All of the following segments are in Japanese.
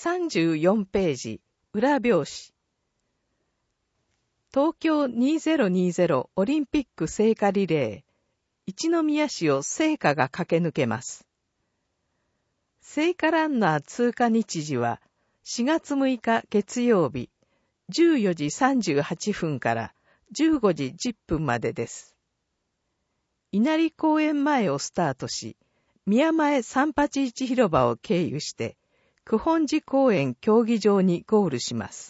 34ページ、裏表紙。東京2020オリンピック聖火リレー。一宮市を聖火が駆け抜けます。聖火ランナー通過日時は4月6日月曜日14時38分から15時10分までです。稲荷公園前をスタートし、宮前三八一広場を経由して、九本寺公園競技場にゴールします。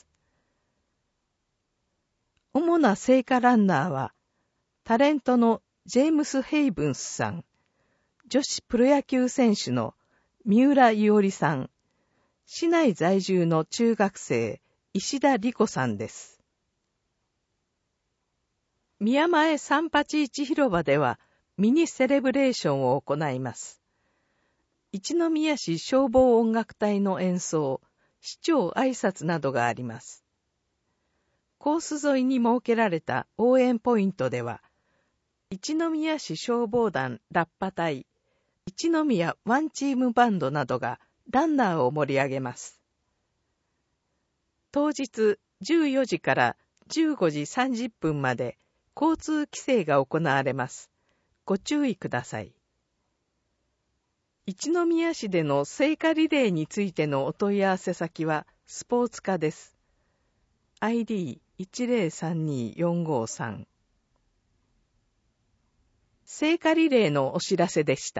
主な聖火ランナーは、タレントのジェームス・ヘイブンスさん、女子プロ野球選手の三浦伊織さん、市内在住の中学生、石田理子さんです。宮前三八一広場ではミニセレブレーションを行います。一宮市消防音楽隊の演奏、市長挨拶などがあります。コース沿いに設けられた応援ポイントでは、一宮市消防団ラッパ隊、一宮ワンチームバンドなどがランナーを盛り上げます。当日14時から15時30分まで交通規制が行われます。ご注意ください。一宮市での聖火リレーについてのお問い合わせ先はスポーツ課です。ID1032-453。聖火リレーのお知らせでした。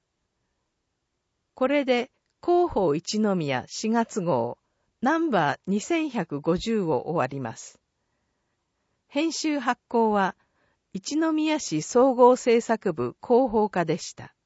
これで広報一宮4月号ナンバー2150を終わります。編集発行は一宮市総合制作部広報課でした。